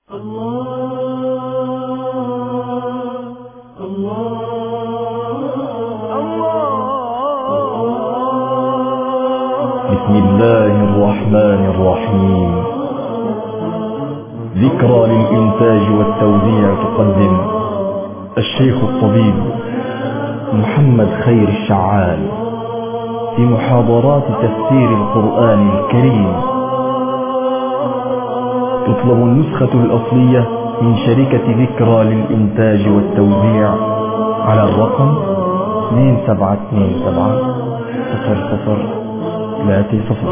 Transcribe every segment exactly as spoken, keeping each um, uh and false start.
بسم الله الرحمن الرحيم. ذكرى للإنتاج والتوزيع تقدم الشيخ الطبيب محمد خير الشعال في محاضرات تفسير القرآن الكريم. تطلب النسخة الأصلية من شركة ذكرى للإنتاج والتوزيع على الرقم اثنين سبعة اثنين سبعة صفر صفر ثلاثة صفر.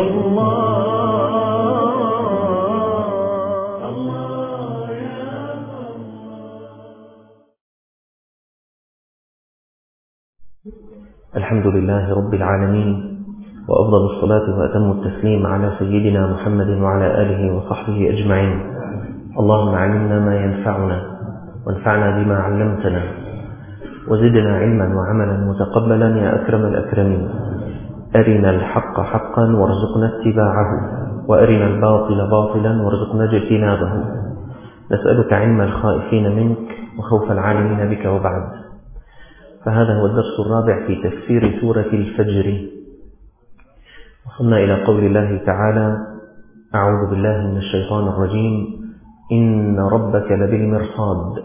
الحمد لله رب العالمين، وأفضل الصلاة وأتم التسليم على سيدنا محمد وعلى آله وصحبه أجمعين. اللهم علمنا ما ينفعنا وانفعنا بما علمتنا وزدنا علما وعملا متقبلا يا أكرم الأكرمين. أرنا الحق حقا وارزقنا اتباعه، وأرنا الباطل باطلا وارزقنا اجتنابه. نسألك علم الخائفين منك وخوف العالمين بك. وبعد، فهذا هو الدرس الرابع في تفسير سورة الفجر. وصلنا إلى قول الله تعالى: أعوذ بالله من الشيطان الرجيم، إن ربك لبالمرصاد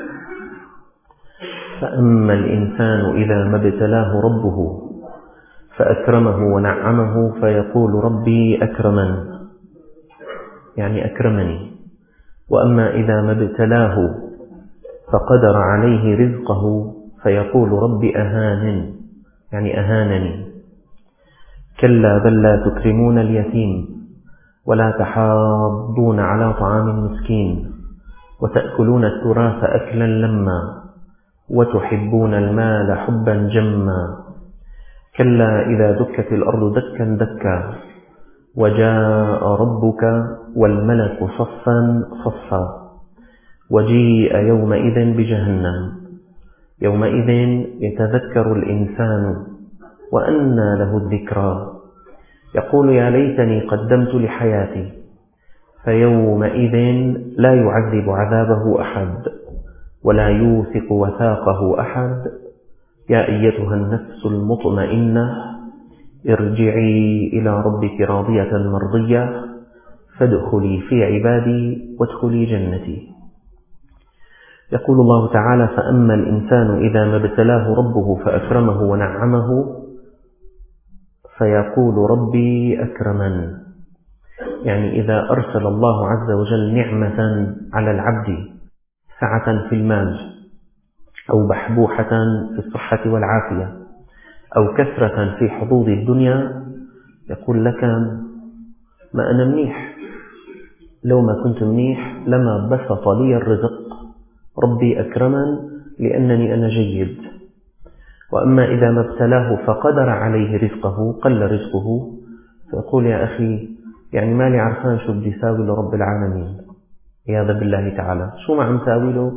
فأما الإنسان إذا ما ابتلاه ربه فأكرمه ونعمه فيقول ربي أكرمن، يعني أكرمني. وأما إذا ما ابتلاه فقدر عليه رزقه فيقول ربي أهانن، يعني أهانني. كلا بل لا تكرمون اليتيم ولا تحاضون على طعام المسكين وتأكلون التراث أكلا لما وتحبون المال حبا جما. كلا إذا دكت الأرض دكا دكا وجاء ربك والملك صفا صفا وجيء يومئذ بجهنم يومئذ يتذكر الإنسان وأنى له الذكرى يقول يا ليتني قدمت لحياتي فيومئذ لا يعذب عذابه أحد ولا يوثق وثاقه أحد. يا أيتها النفس المطمئنة ارجعي إلى ربك راضية مرضية فادخلي في عبادي وادخلي جنتي. يقول الله تعالى: فأما الإنسان إذا ما ابتلاه ربه فأكرمه ونعمه فيقول ربي أكرمن، يعني إذا أرسل الله عز وجل نعمة على العبد، سعة في المال أو بحبوحة في الصحة والعافية أو كثرة في حظوظ الدنيا، يقول لك ما أنا منيح، لو ما كنت منيح لما بسط لي الرزق، ربي أكرمن لأنني أنا جيد. وأما إذا ما ابتلاه فقدر عليه رزقه، قل رزقه، فيقول يا أخي يعني مالي عرفان شو بدي ساوي لرب العالمين، عياذا بالله تعالى، شو ما عم ساوي له،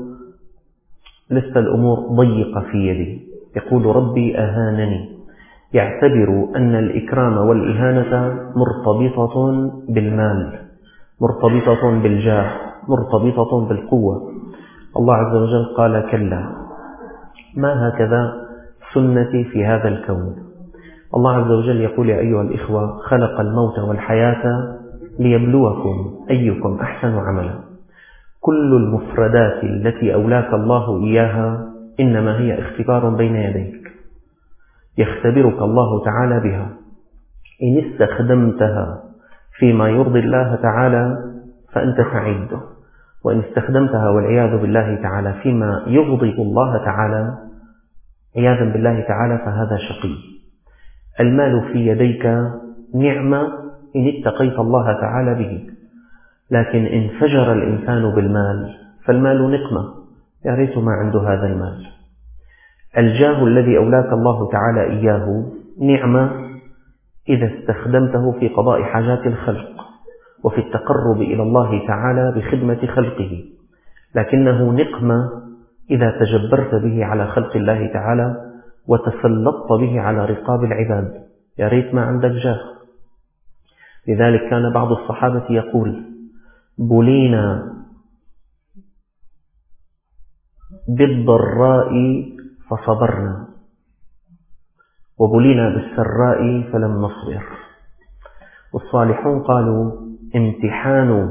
لسه الأمور ضيقة في يدي. يقول ربي أهانني، يعتبر أن الإكرام والإهانة مرتبطة بالمال، مرتبطة بالجاه، مرتبطة بالقوة. الله عز وجل قال: كلا، ما هكذا سنتي في هذا الكون. الله عز وجل يقول: يا أيها الإخوة، خلق الموت والحياة ليبلوكم أيكم أحسن عملا. كل المفردات التي أولاك الله إياها إنما هي اختبار بين يديك، يختبرك الله تعالى بها. إن استخدمتها فيما يرضي الله تعالى فأنت سعيد، وإن استخدمتها والعياذ بالله تعالى فيما يغضب الله تعالى عياذا بالله تعالى فهذا شقي. المال في يديك نعمة إن اتقيت الله تعالى به، لكن إن فجر الإنسان بالمال فالمال نقمة، يا ريت ما عنده هذا المال. الجاه الذي أولاك الله تعالى إياه نعمة إذا استخدمته في قضاء حاجات الخلق وفي التقرب إلى الله تعالى بخدمة خلقه، لكنه نقمة إذا تجبرت به على خلق الله تعالى وتسلطت به على رقاب العباد، يا ريت ما عندك جاه. لذلك كان بعض الصحابة يقول: بلينا بالضراء فصبرنا وبلينا بالسراء فلم نصبر. والصالحون قالوا امتحان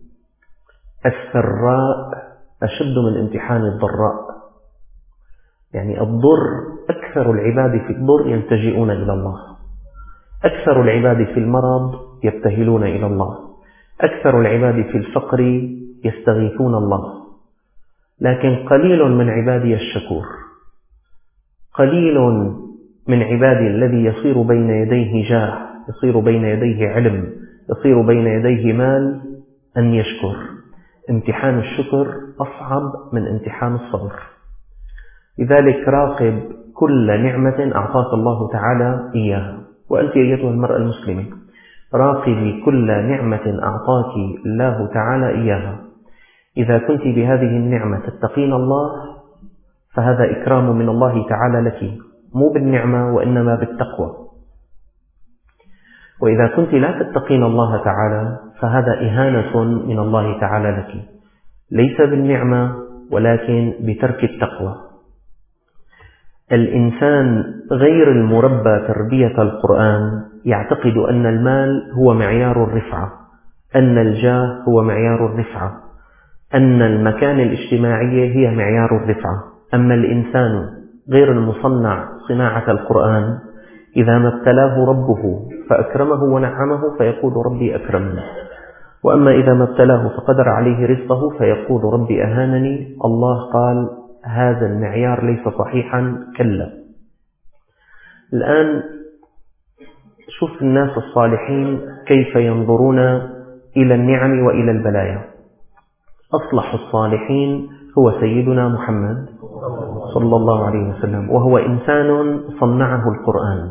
السراء أشد من امتحان الضراء، يعني الضر أكثر العباد في الضر يلتجئون إلى الله، أكثر العباد في المرض يبتهلون إلى الله، أكثر العباد في الفقر يستغيثون الله. لكن قليل من عبادي الشكور، قليل من عبادي الذي يصير بين يديه جاه، يصير بين يديه علم، يصير بين يديه مال أن يشكر. امتحان الشكر أصعب من امتحان الصبر. لذلك راقب كل نعمة أعطاك الله تعالى إياها، وأنت أيتها المرأة المسلمة راقبي كل نعمة أعطاك الله تعالى إياها. إذا كنت بهذه النعمة تتقين الله فهذا إكرام من الله تعالى لك، مو بالنعمة وإنما بالتقوى. وإذا كنت لا تتقين الله تعالى فهذا إهانة من الله تعالى لك، ليس بالنعمة ولكن بترك التقوى. الإنسان غير المربى تربية القرآن يعتقد أن المال هو معيار الرفعة، أن الجاه هو معيار الرفعة، أن المكان الاجتماعي هي معيار الرفعة. أما الإنسان غير المصنع صناعة القرآن إذا ما ابتلاه ربه فأكرمه ونعمه فيقول ربي أكرمني، وأما إذا ما ابتلاه فقدر عليه رزقه فيقول ربي أهانني. الله قال هذا المعيار ليس صحيحا، كلا. الآن شوف الناس الصالحين كيف ينظرون إلى النعم وإلى البلايا. أصلح الصالحين هو سيدنا محمد صلى الله عليه وسلم، وهو إنسان صنعه القرآن.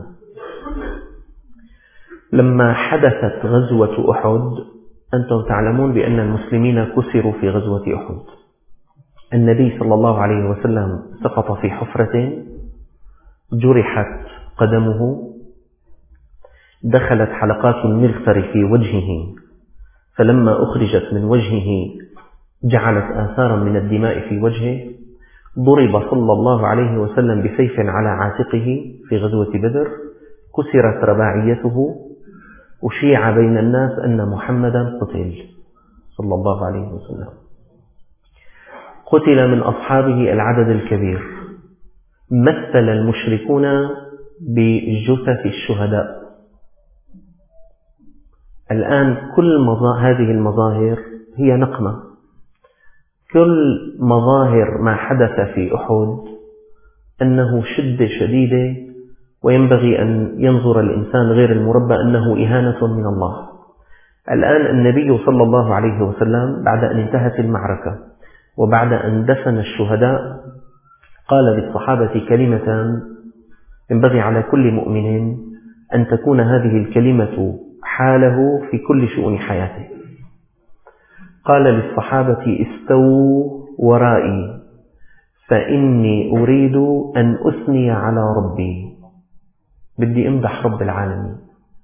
لما حدثت غزوة أحد أنتم تعلمون بأن المسلمين كسروا في غزوة أحد. النبي صلى الله عليه وسلم سقط في حفرة، جرحت قدمه، دخلت حلقات المغفر في وجهه، فلما أخرجت من وجهه جعلت آثارا من الدماء في وجهه. ضرب صلى الله عليه وسلم بسيف على عاتقه في غزوة بدر، كسرت رباعيته، وشيع بين الناس أن محمدا قتل صلى الله عليه وسلم. قتل من أصحابه العدد الكبير. مثل المشركون بجثث الشهداء. الآن كل هذه المظاهر هي نقمة، كل مظاهر ما حدث في أحد أنه شدة شديدة، وينبغي أن ينظر الإنسان غير المربى أنه إهانة من الله. الآن النبي صلى الله عليه وسلم بعد أن انتهت المعركة وبعد أن دفن الشهداء قال للصحابة كلمة ينبغي على كل مؤمن أن تكون هذه الكلمة حاله في كل شؤون حياته. قال للصحابة استووا ورائي فإني أريد أن أثني على ربي، بدي أمدح رب العالمين.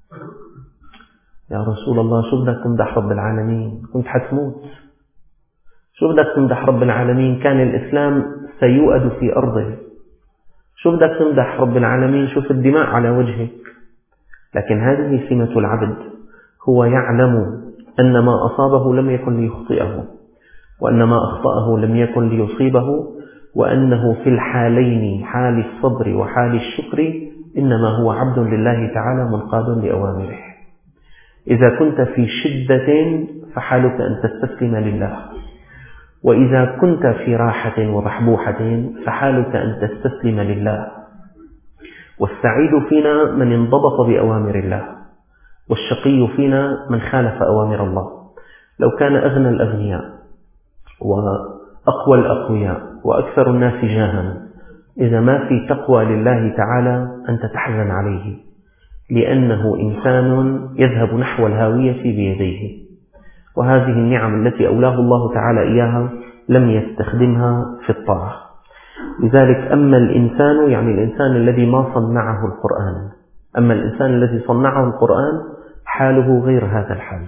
يا رسول الله شو بدك تمدح رب العالمين؟ كنت حتموت. شو بدك تمدح رب العالمين؟ كان الإسلام سيؤد في أرضه. شو بدك تمدح رب العالمين؟ شوف الدماء على وجهك. لكن هذه سمة العبد، هو يعلم أن ما أصابه لم يكن ليخطئه، وأن ما أخطأه لم يكن ليصيبه، وأنه في الحالين حال الصبر وحال الشكر إنما هو عبد لله تعالى منقاد لأوامره. إذا كنت في شدة فحالك أن تستسلم لله، وإذا كنت في راحة وبحبوحة فحالك أن تستسلم لله. والسعيد فينا من انضبط بأوامر الله، والشقي فينا من خالف أوامر الله. لو كان أغنى الأغنياء وأقوى الأقوياء وأكثر الناس جاها إذا ما في تقوى لله تعالى أنت تحزن عليه، لأنه إنسان يذهب نحو الهاوية بيديه. وهذه النعم التي أولاه الله تعالى إياها لم يستخدمها في الطاعة. لذلك أما الإنسان يعني الإنسان الذي ما صنعه القرآن، أما الإنسان الذي صنعه القرآن حاله غير هذا الحال،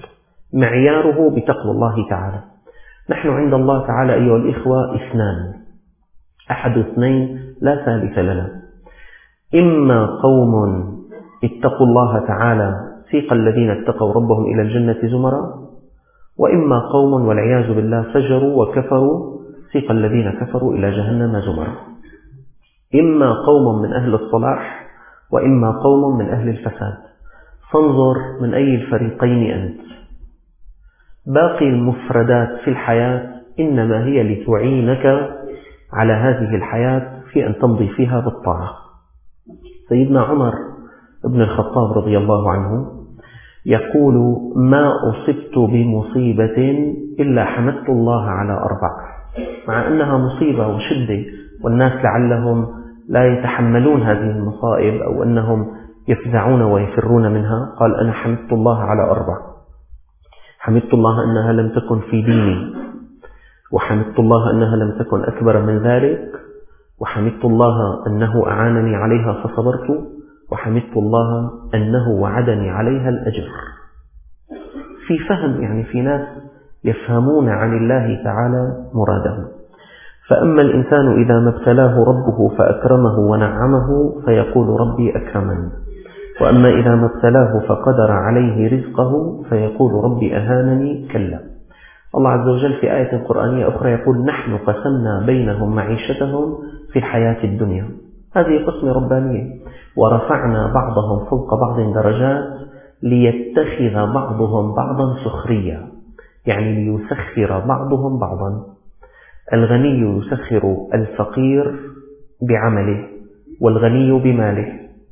معياره بتقوى الله تعالى. نحن عند الله تعالى أيها الإخوة اثنان: أحد اثنين لا ثالث لنا: إما قوم اتقوا الله تعالى سيق الذين اتقوا ربهم إلى الجنة زمرا، وإما قوم والعياذ بالله فجروا وكفروا سيق الذين كفروا إلى جهنم زمرا. إما قوم من أهل الصلاح وإما قوم من أهل الفساد. فانظر من أي الفريقين أنت. باقي المفردات في الحياة إنما هي لتعينك على هذه الحياة في أن تمضي فيها بالطاعة. سيدنا عمر بن الخطاب رضي الله عنه يقول: ما أصبت بمصيبة إلا حمدت الله على أربع. مع أنها مصيبة وشدة والناس لعلهم لا يتحملون هذه المصائب أو أنهم يفزعون ويفرون منها، قال: أنا حمدت الله على أربع. حمدت الله أنها لم تكن في ديني، وحمدت الله أنها لم تكن أكبر من ذلك، وحمدت الله أنه أعانني عليها فصبرت، وحمدت الله أنه وعدني عليها الأجر. في فهم، يعني في ناس يفهمون عن الله تعالى مراده. فأما الإنسان إذا ما ابتلاه ربه فأكرمه ونعمه فيقول: ربي أكرمن. وأما إذا ما ابتلاه فقدر عليه رزقه فيقول: ربي أهانني. كلا. الله عز وجل في آية قرآنية أخرى يقول: نحن قسمنا بينهم معيشتهم في الحياة الدنيا. هذه قسمة ربانية. ورفعنا بعضهم فوق بعض درجات ليتخذ بعضهم بعضا سخريا، يعني ليسخر بعضهم بعضا. الغني يسخر الفقير بعمله والغني بماله.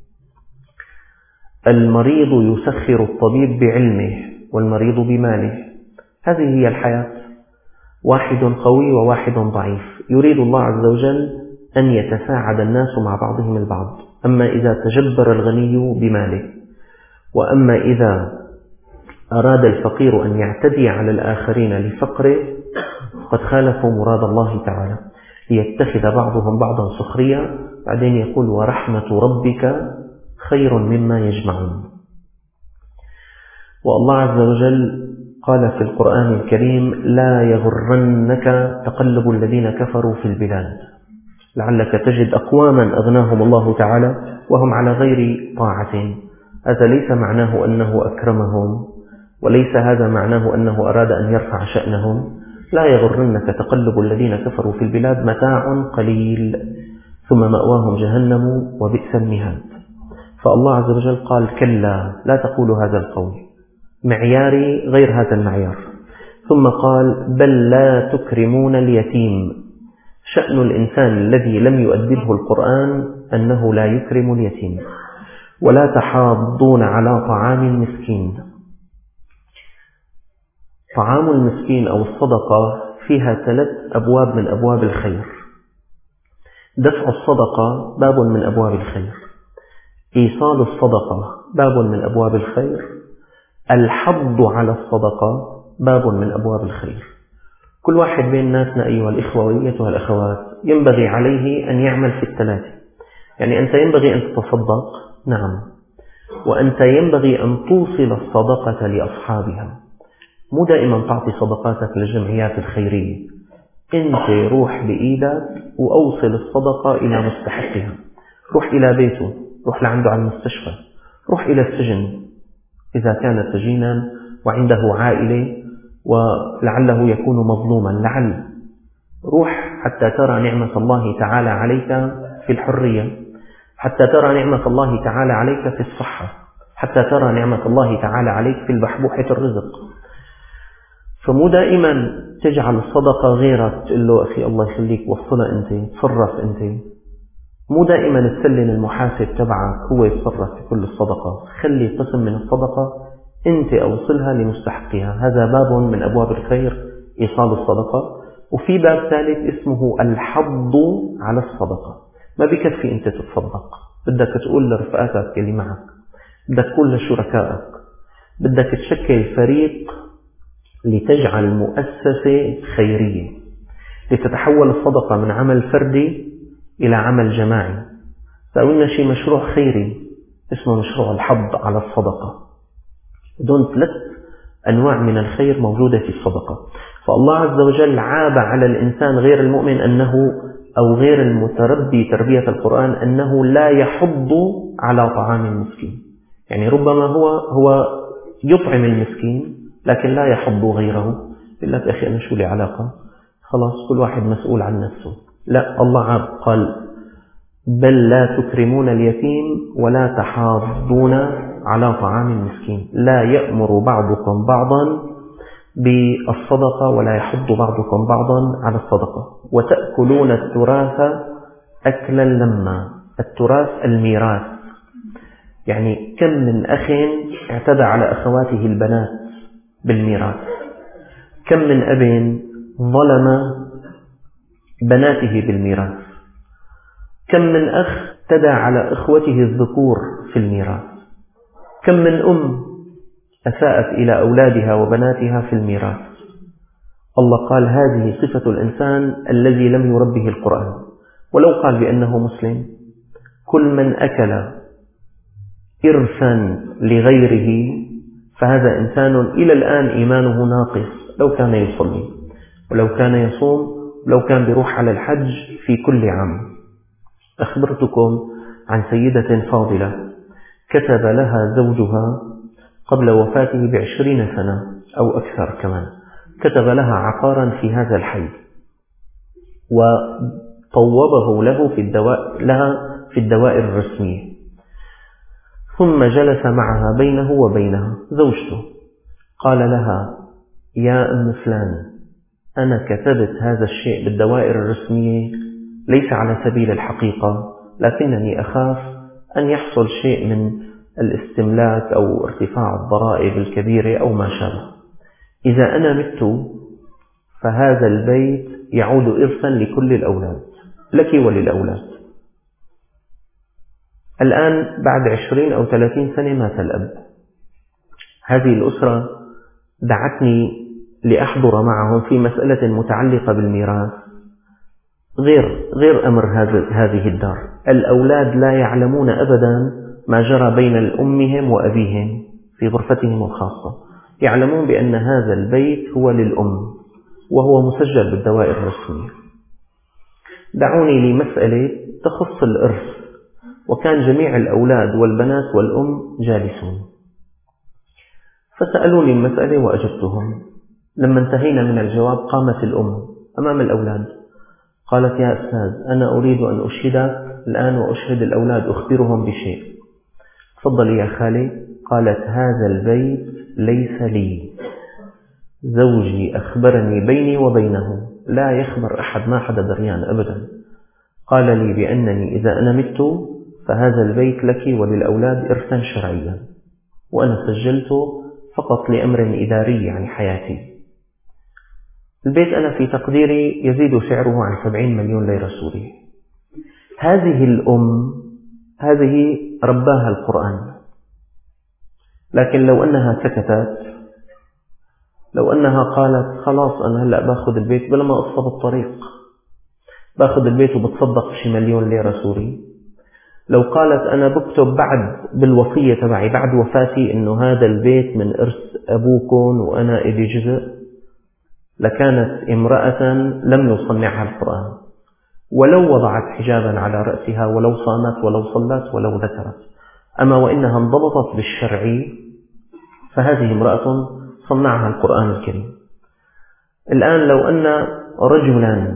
المريض يسخر الطبيب بعلمه والمريض بماله. هذه هي الحياة. واحد قوي وواحد ضعيف. يريد الله عز وجل أن يتساعد الناس مع بعضهم البعض. أما إذا تجبر الغني بماله، وأما إذا أراد الفقير أن يعتدي على الآخرين لفقره قد خالفوا مراد الله تعالى. ليتخذ بعضهم بعضا سخريا. بعدين يقول: ورحمة ربك خير مما يجمعون. والله عز وجل قال في القرآن الكريم: لا يغرنك تقلب الذين كفروا في البلاد. لعلك تجد أقواما أغناهم الله تعالى وهم على غير طاعة. هذا ليس معناه أنه أكرمهم، وليس هذا معناه أنه أراد أن يرفع شأنهم. لا يغرنك تقلب الذين كفروا في البلاد، متاع قليل ثم مأواهم جهنم وبئس المهاد. فالله عز وجل قال: كلا، لا تقولوا هذا القول، معياري غير هذا المعيار. ثم قال: بل لا تكرمون اليتيم. شأن الإنسان الذي لم يؤدبه القرآن أنه لا يكرم اليتيم. ولا تحاضون على طعام المسكين. طعام المسكين أو الصدقة فيها ثلاث أبواب من أبواب الخير. دفع الصدقة باب من أبواب الخير، إيصال الصدقة باب من أبواب الخير، الحض على الصدقة باب من أبواب الخير. كل واحد بين ناسنا أيها الإخوة وأيتها الأخوات ينبغي عليه أن يعمل في الثلاثة. يعني أنت ينبغي أن تتصدق، نعم، وأنت ينبغي أن توصل الصدقة لأصحابها. مو دائما تعطي صدقاتك للجمعيات الخيرية. أنت روح بإيدك وأوصل الصدقة إلى مستحقها. روح إلى بيته، روح لعنده على المستشفى، روح إلى السجن إذا كان سجينا وعنده عائلة ولعله يكون مظلوما، لعل روح حتى ترى نعمة الله تعالى عليك في الحرية، حتى ترى نعمة الله تعالى عليك في الصحة، حتى ترى نعمة الله تعالى عليك في البحبوحة الرزق. فمو دائما تجعل الصدقة غيرك تقول له أخي الله يخليك وصلها أنت، تصرف أنت. مو دائما تسلم المحاسب تبعك هو يتصرف في كل الصدقة. خلي قسم من الصدقة أنت أوصلها لمستحقها. هذا باب من أبواب الخير، إيصال الصدقة. وفي باب ثالث اسمه الحض على الصدقة. ما بكفي أنت تتصدق، بدك تقول لرفقاتك اللي معك، بدك تقول لشركائك، بدك تشكل فريق لتجعل مؤسسة خيرية، لتتحول الصدقة من عمل فردي إلى عمل جماعي. سأقولنا شيء مشروع خيري اسمه مشروع الحض على الصدقة. دون ثلاث أنواع من الخير موجودة في الصدقة. فالله عز وجل عاب على الإنسان غير المؤمن أنه أو غير المتربي تربية القرآن أنه لا يحض على طعام المسكين. يعني ربما هو هو يطعم المسكين لكن لا يحض غيره. يقول لك أخي أنا شو لي علاقة، خلاص كل واحد مسؤول عن نفسه. لا، الله عاب قال بل لا تكرمون اليتيم ولا تحاضون على طعام المسكين، لا يأمر بعضكم بعضا بالصدقة ولا يحض بعضكم بعضا على الصدقة، وتأكلون التراث أكلا لما. التراث الميراث، يعني كم من أخ اعتدى على أخواته البنات بالميراث، كم من أب ظلم بناته بالميراث، كم من أخ اعتدى على إخوته الذكور في الميراث، كم من أم أساءت إلى أولادها وبناتها في الميراث. الله قال هذه صفة الإنسان الذي لم يربه القرآن. ولو قال بأنه مسلم، كل من أكل إرثا لغيره فهذا إنسان إلى الآن إيمانه ناقص، لو كان يصلي ولو كان يصوم ولو كان بيروح على الحج في كل عام. أخبرتكم عن سيدة فاضلة كتب لها زوجها قبل وفاته بعشرين سنة أو أكثر كمان، كتب لها عقارا في هذا الحي وطوبه له في الدوائر لها في الدوائر الرسمية، ثم جلس معها بينه وبينها زوجته، قال لها يا أم فلان أنا كتبت هذا الشيء بالدوائر الرسمية ليس على سبيل الحقيقة، لكنني أخاف أن يحصل شيء من الاستملاك أو ارتفاع الضرائب الكبيرة أو ما شابه. إذا أنا مت فهذا البيت يعود إرثا لكل الأولاد، لك وللأولاد. الآن بعد عشرين أو ثلاثين سنة مات الأب. هذه الأسرة دعتني لأحضر معهم في مسألة متعلقة بالميراث، غير غير أمر هذه الدار. الأولاد لا يعلمون أبدا ما جرى بين أمهم وأبيهم في غرفتهم الخاصة، يعلمون بأن هذا البيت هو للأم وهو مسجل بالدوائر الرسمية. دعوني لمسألة تخص الإرث، وكان جميع الأولاد والبنات والأم جالسون، فسألوني المسألة وأجبتهم. لما انتهينا من الجواب قامت الأم أمام الأولاد قالت يا أستاذ أنا أريد أن أشهدك الآن وأشهد الأولاد أخبرهم بشيء. تفضلي يا خالي. قالت هذا البيت ليس لي، زوجي أخبرني بيني وبينه، لا يخبر أحد، ما حدا دريان أبدا. قال لي بأنني إذا أنا مت فهذا البيت لك وللأولاد إرثا شرعيا، وأنا سجلته فقط لأمر إداري عن حياتي. البيت أنا في تقديري يزيد سعره عن سبعين مليون ليرة سورية. هذه الأم هذه رباها القرآن، لكن لو أنها سكتت، لو أنها قالت خلاص أنا هلأ باخذ البيت بلا ما أصف بالطريق، باخذ البيت وبتصدق شي مليون ليرة سوري، لو قالت أنا بكتب بعد بالوصية تبعي بعد وفاتي إنه هذا البيت من إرث أبوكم وأنا إلي جزء، لكانت امرأة لم يصنعها القرآن، ولو وضعت حجابا على رأسها ولو صامت ولو صلت ولو ذكرت. أما وإنها انضبطت بالشرع فهذه امرأة صنعها القرآن الكريم. الآن لو أن رجلا،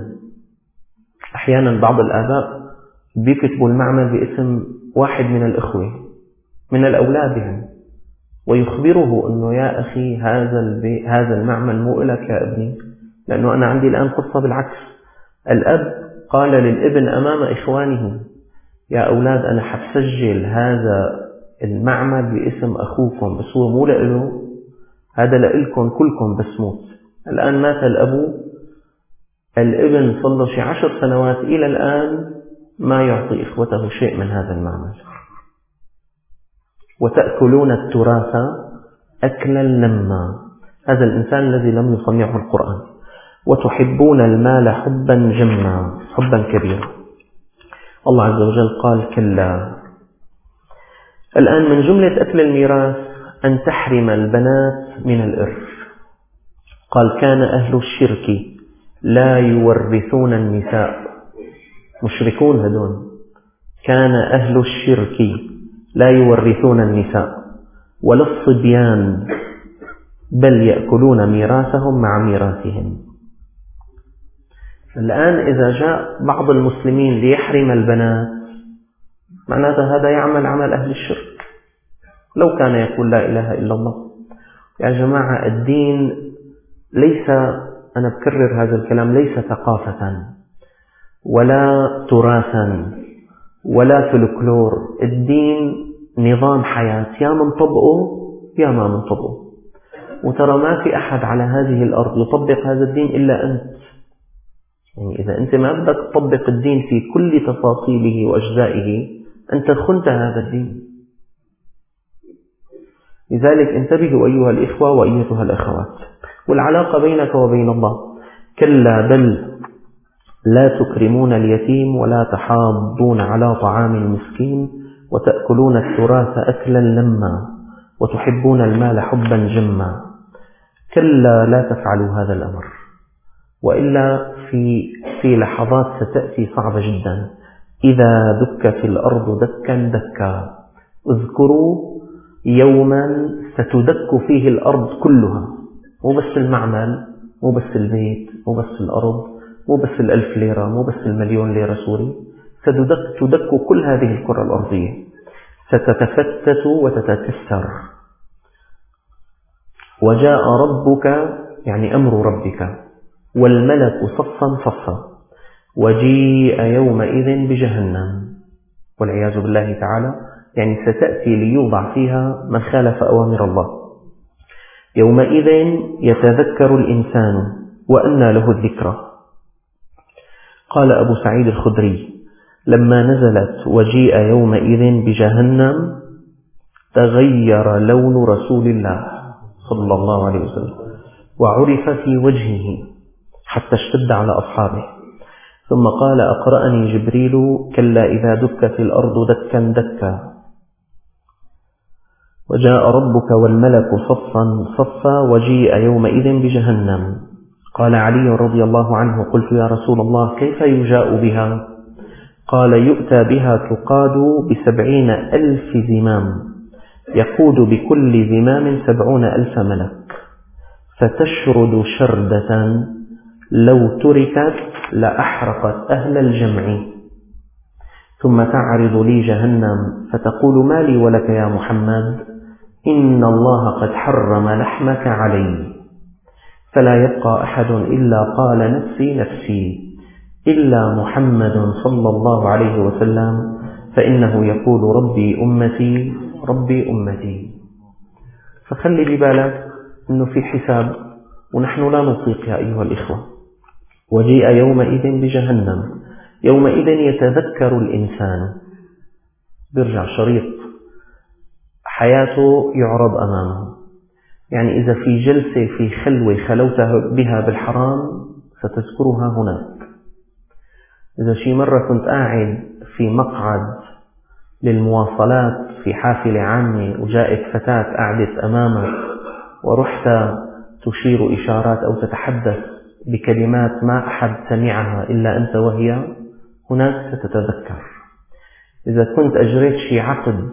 أحيانا بعض الآباء بيكتبوا المعمل باسم واحد من الإخوة من الأولاد يعني، ويخبره أنه يا أخي هذا هذا المعمل مو لك يا ابني، لأنه أنا عندي الآن قصة بالعكس. الأب قال للابن أمام إخوانه يا أولاد أنا حسجل هذا المعمل باسم أخوكم، بس هو مو لإله، هذا لإلكم كلكم بس موت. الآن مات الأب، الابن صلى شي عشر سنوات إلى الآن ما يعطي إخوته شيء من هذا المعمل. وتأكلون التراث أكلا لما، هذا الإنسان الذي لم يصنعه القرآن. وتحبون المال حبا جما، حبا كبيرا. الله عز وجل قال كلا. الآن من جملة أكل الميراث أن تحرم البنات من الإرث. قال كان أهل الشرك لا يورثون النساء مشركون هدول. كان أهل الشرك لا يورثون النساء ولا الصبيان بل يأكلون ميراثهم مع ميراثهم. الآن إذا جاء بعض المسلمين ليحرم البنات معناته هذا يعمل عمل أهل الشرك لو كان يقول لا إله إلا الله. يا جماعة الدين ليس، أنا بكرر هذا الكلام، ليس ثقافة ولا تراثا ولا فلكلور. الدين نظام حياة، يا من طبقه يا ما من طبقه. وترى ما في أحد على هذه الأرض يطبق هذا الدين إلا أنت. يعني إذا أنت ما بدك تطبق الدين في كل تفاصيله وأجزائه أنت خنت هذا الدين. لذلك انتبهوا أيها الإخوة وأيتها الأخوات. والعلاقة بينك وبين الله، كلا بل لا تكرمون اليتيم ولا تحاضون على طعام المسكين وتأكلون التراث أكلا لما وتحبون المال حبا جما. كلا لا تفعلوا هذا الأمر، وإلا في في لحظات ستأتي صعبة جدا. إذا دكت الأرض دكا دكا. اذكروا يوما ستدك فيه الأرض كلها، مو بس المعمل، مو بس البيت، مو بس الأرض، مو بس الألف ليرة، مو بس المليون ليرة سوري. ستدك تدك كل هذه الكرة الأرضية، ستتفتت وتتكسر. وجاء ربك يعني أمر ربك والملك صفا صفا وجيء يومئذ بجهنم والعياذ بالله تعالى. يعني ستأتي ليوضع فيها من خالف أوامر الله. يومئذ يتذكر الإنسان وأنى له الذكرى. قال أبو سعيد الخدري لما نزلت وجيء يومئذ بجهنم تغير لون رسول الله صلى الله عليه وسلم وعرف في وجهه حتى اشتد على أصحابه. ثم قال أقرأني جبريل كلا إذا دكت الأرض دكا دكا وجاء ربك والملك صفا صفا وجيء يومئذ بجهنم. قال علي رضي الله عنه قلت يا رسول الله كيف يجاء بها؟ قال يؤتى بها تقاد بسبعين ألف زمام يقود بكل زمام سبعون ألف ملك فتشرد شردة لو تركت لأحرقت أهل الجمع. ثم تعرض لي جهنم فتقول ما لي ولك يا محمد إن الله قد حرم لحمك علي. فلا يبقى أحد إلا قال نفسي نفسي إلا محمد صلى الله عليه وسلم فإنه يقول ربي أمتي ربي أمتي. فخلي ببالك أنه في حساب ونحن لا نطيق يا أيها الإخوة. وجيء يومئذ بجهنم. يومئذ يتذكر الإنسان، برجع شريط حياته يعرض أمامه. يعني إذا في جلسة في خلوة خلوت بها بالحرام ستذكرها هناك. إذا شي مرة كنت قاعد في مقعد للمواصلات في حافلة عامة وجاءت فتاة قعدت أمامك ورحت تشير إشارات أو تتحدث بكلمات ما أحد سمعها إلا أنت وهي، هناك ستتذكر. إذا كنت أجريت شي عقد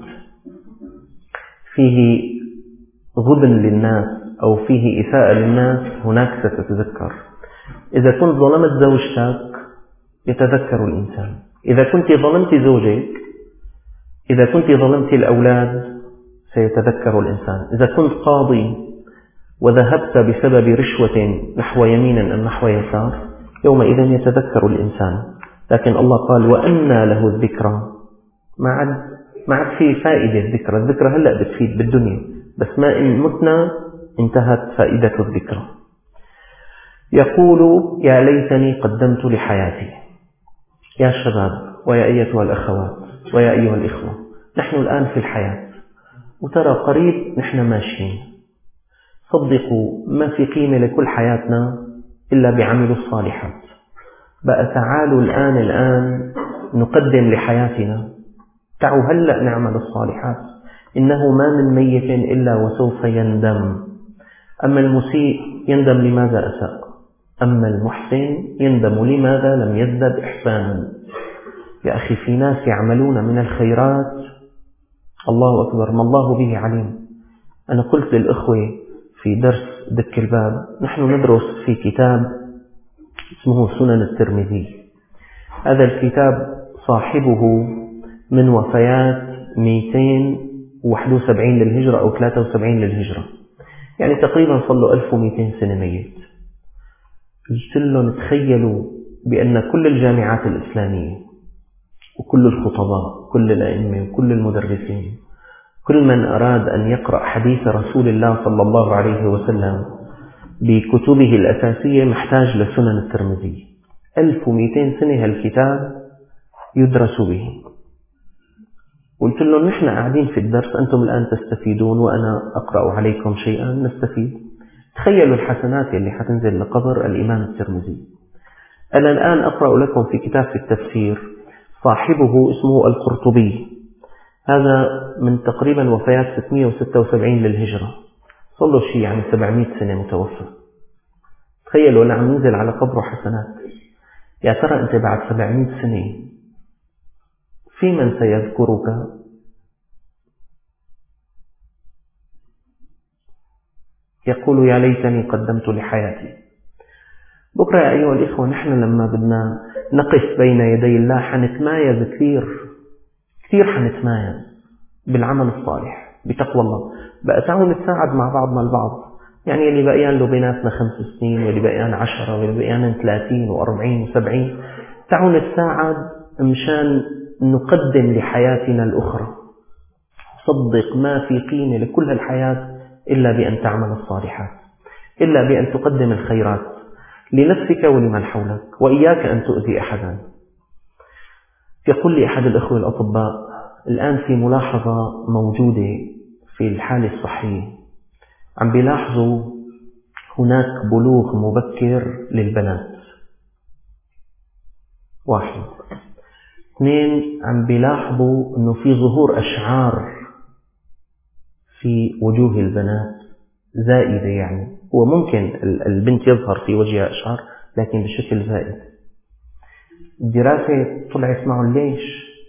فيه غبن للناس أو فيه إساءة للناس هناك ستتذكر. إذا كنت ظلمت زوجتك يتذكر الإنسان. إذا كنت ظلمت زوجك، إذا كنت ظلمت الأولاد سيتذكر الإنسان. إذا كنت قاضي وذهبت بسبب رشوة نحو يمين أم نحو يسار يومئذ يتذكر الإنسان. لكن الله قال وأنى له الذكرى. ما عاد ما عاد في فائدة الذكرى. الذكرى هلأ بتفيد بالدنيا، بس ما إن متنا انتهت فائدة الذكرى. يقول يا ليتني قدمت لحياتي. يا شباب ويا أيتها الأخوات ويا أيها الإخوة، نحن الآن في الحياة وترى قريب نحن ماشيين. صدقوا ما في قيمة لكل حياتنا إلا بعمل الصالحات. بقى تعالوا الآن الآن نقدم لحياتنا. تعالوا هلأ نعمل الصالحات. إنه ما من ميت إلا وسوف يندم. أما المسيء يندم لماذا أساء، أما المحسن يندم لماذا لم يزدد إحسانا. يا أخي في ناس يعملون من الخيرات الله أكبر ما الله به عليم. أنا قلت للإخوة في درس دك الباب نحن ندرس في كتاب اسمه سنن الترمذي. هذا الكتاب صاحبه من وفيات مئتين وواحد وسبعين للهجرة أو ثلاثة وسبعين للهجرة، يعني تقريبا صار له ألف ومئتين سنة ميت. قلت لهم تخيلوا بأن كل الجامعات الإسلامية وكل الخطباء كل الأئمة وكل المدرسين كل من أراد أن يقرأ حديث رسول الله صلى الله عليه وسلم بكتبه الأساسية محتاج لسنن الترمذي. ألف ومئتين سنة هالكتاب يدرس به. قلت لهم نحن قاعدين في الدرس أنتم الآن تستفيدون وأنا أقرأ عليكم شيئا نستفيد. تخيلوا الحسنات اللي حتنزل لقبر الإمام الترمذي. أنا الآن أقرأ لكم في كتاب في التفسير صاحبه اسمه القرطبي، هذا من تقريبا وفيات ستمئة وستة وسبعين للهجرة، صار له شيء يعني سبعمئة سنة متوفى. تخيلوا أنا عم ننزل على قبره حسنات. يا ترى أنت بعد سبعمئة سنة في من سيذكرك؟ يقول يا ليتني قدمت لحياتي. بكرة يا أيها الإخوة نحن لما بدنا نقف بين يدي الله حنتمايز كثير كثير حنتمايز بالعمل الصالح بتقوى الله. بقى تعالوا نتساعد مع بعضنا البعض، يعني اللي بقيان له بيناتنا خمس سنين واللي بقيان عشرة واللي بقيان ثلاثين وأربعين وسبعين، تعالوا نتساعد مشان نقدم لحياتنا الأخرى. صدق ما في قيمة لكل الحياة إلا بأن تعمل الصالحات، إلا بأن تقدم الخيرات لنفسك ولمن حولك، وإياك أن تؤذي أحدا. يقول لي أحد الأخوة الأطباء الآن في ملاحظة موجودة في الحالة الصحية، عم بيلاحظوا هناك بلوغ مبكر للبنات، واحد. اثنين، عم بيلاحظوا أنه في ظهور أشعار في وجوه البنات زائدة، يعني هو ممكن البنت يظهر في وجهها أشعار لكن بشكل زائد. الدراسة طلعت معهم ليش؟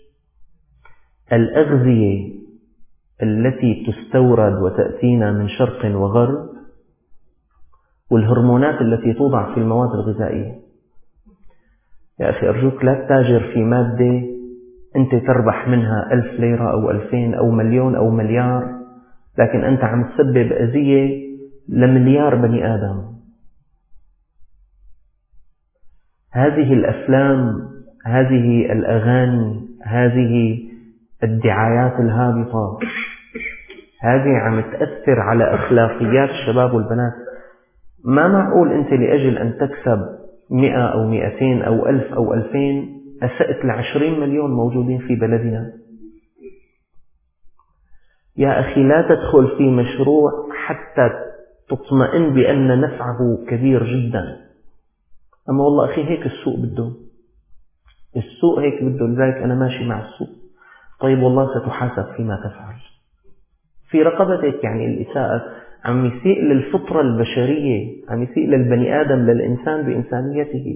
الأغذية التي تستورد وتأتينا من شرق وغرب والهرمونات التي توضع في المواد الغذائية. يا أخي أرجوك لا تتاجر في مادة أنت تربح منها ألف ليرة أو ألفين أو مليون أو مليار، لكن أنت عم تسبب أذية لمليار بني آدم. هذه الأفلام، هذه الأغاني، هذه الدعايات الهابطة، هذه عم تأثر على أخلاقيات الشباب والبنات. ما معقول أنت لأجل أن تكسب مئة أو مئتين أو ألف أو ألفين أسأت لعشرين مليون موجودين في بلدنا. يا أخي لا تدخل في مشروع حتى تطمئن بأن نفعه كبير جدا. أما والله أخي هيك السوق بده، السوق هيك بده، لذلك أنا ماشي مع السوق. طيب والله ستحاسب فيما تفعل. في رقبتك يعني الإساءة، عم يسيء للفطرة البشرية، عم يسيء للبني آدم، للإنسان بإنسانيته.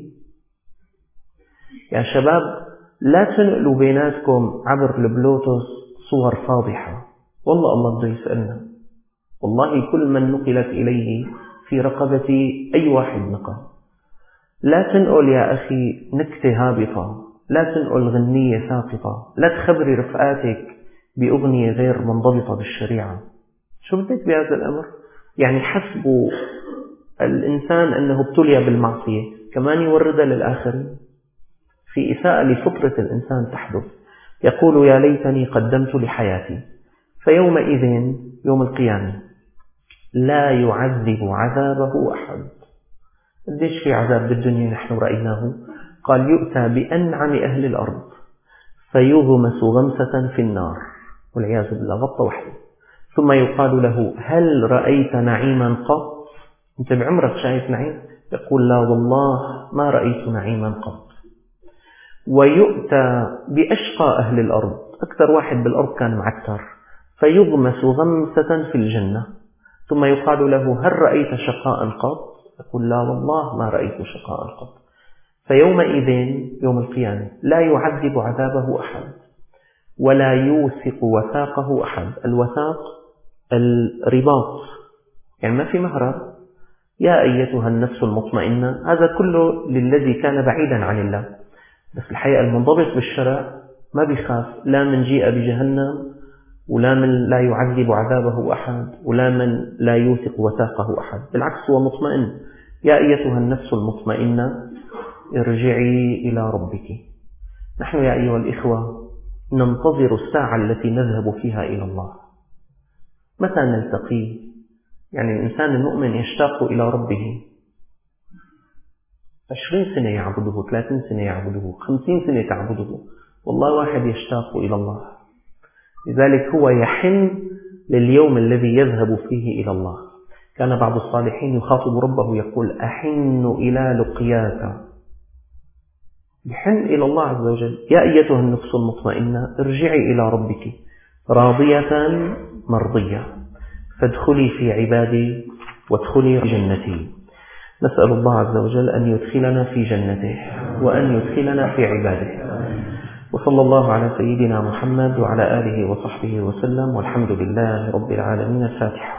يا شباب لا تنقلوا بيناتكم عبر البلوتوث صور فاضحة، والله الله بده يسألنا. والله كل من نقلت إليه في رقبتي أي واحد نقل. لا تنقل يا أخي نكتة هابطة، لا تنقل غنية ساقطة، لا تخبري رفقاتك بأغنية غير منضبطة بالشريعة. شو بدك بهذا الأمر؟ يعني حسب الإنسان أنه ابتلي بالمعصية كمان يوردها للآخرين. في إساءة لفطرة الإنسان تحدث. يقول يا ليتني قدمت لحياتي. فيومئذ يوم القيامة لا يعذب عذابه أحد. قديش في عذاب بالدنيا نحن رأيناه؟ قال يؤتى بأنعم أهل الأرض فيغمس غمسة في النار والعياذ بالله، غطة واحدة، ثم يقال له هل رأيت نعيما قط؟ أنت بعمرك شايف نعيم؟ يقول لا والله ما رأيت نعيما قط. ويؤتى بأشقى أهل الأرض، أكثر واحد بالأرض كان معتر، فيغمس غمسة في الجنة، ثم يقال له هل رأيت شقاء قط؟ يقول لا والله ما رأيت شقاء قط. فيومئذ يوم القيامة لا يعذب عذابه أحد ولا يوثق وثاقه أحد. الوثاق الرباط، يعني ما في مهرب. يا أيتها النفس المطمئنة، هذا كله للذي كان بعيدا عن الله. بس الحقيقة المنضبط بالشرع ما بيخاف لا من جيء بجهنم، ولا من لا يعذب عذابه أحد، ولا من لا يوثق وثاقه أحد. بالعكس هو مطمئن. يا أيتها النفس المطمئنة ارجعي إلى ربك. نحن يا أيها الإخوة ننتظر الساعة التي نذهب فيها إلى الله. متى نلتقي؟ يعني الإنسان المؤمن يشتاق إلى ربه عشرين سنة يعبده، ثلاثين سنة يعبده، خمسين سنة تعبده، والله واحد يشتاق إلى الله. لذلك هو يحن لليوم الذي يذهب فيه إلى الله. كان بعض الصالحين يخاطب ربه يقول أحن إلى لقياك، يحن إلى الله عز وجل. يا أيتها النفس المطمئنة ارجعي إلى ربك راضية مرضية فادخلي في عبادي وادخلي جنتي. نسأل الله عز وجل أن يدخلنا في جنته وأن يدخلنا في عباده. وصلى الله على سيدنا محمد وعلى آله وصحبه وسلم، والحمد لله رب العالمين. الفاتحة.